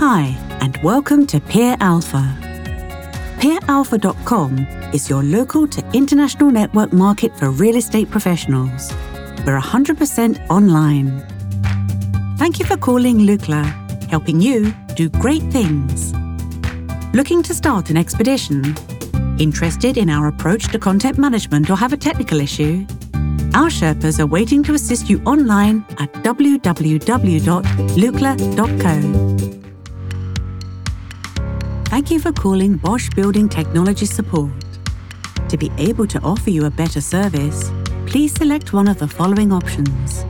Hi, and welcome to Peer Alpha. PeerAlpha.com is your local to international network market for real estate professionals. We're 100% online. Thank you for calling Lukla, helping you do great things. Looking to start an expedition? Interested in our approach to content management or have a technical issue? Our Sherpas are waiting to assist you online at www.lukla.co. Thank you for calling Bosch Building Technology Support. To be able to offer you a better service, please select one of the following options.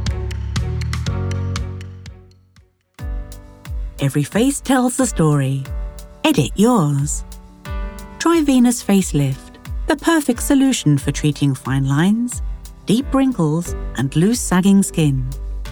Every face tells the story. Edit yours. Try Venus Facelift, the perfect solution for treating fine lines, deep wrinkles, and loose sagging skin.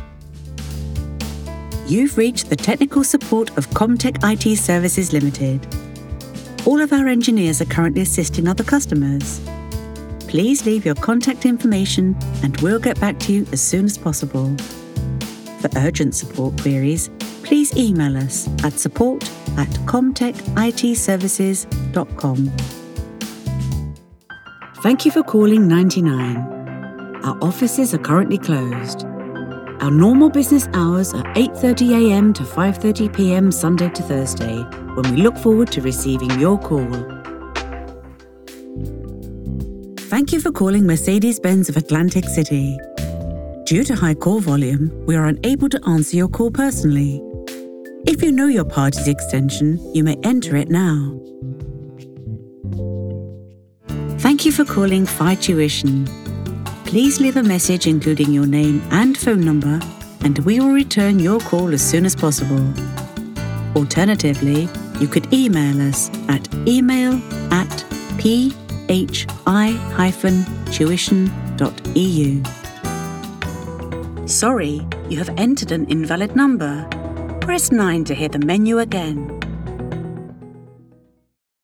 You've reached the technical support of Comtech IT Services Limited. All of our engineers are currently assisting other customers. Please leave your contact information and we'll get back to you as soon as possible. For urgent support queries, please email us at support@comtechitservices.com. Thank you for calling 99. Our offices are currently closed. Our normal business hours are 8:30 a.m. to 5:30 p.m. Sunday to Thursday, when we look forward to receiving your call. Thank you for calling Mercedes-Benz of Atlantic City. Due to high call volume, we are unable to answer your call personally. If you know your party's extension, you may enter it now. Thank you for calling Phi Tuition. Please leave a message including your name and phone number, and we will return your call as soon as possible. Alternatively, you could email us at email@phi-tuition.eu. Sorry, you have entered an invalid number. Press 9 to hear the menu again.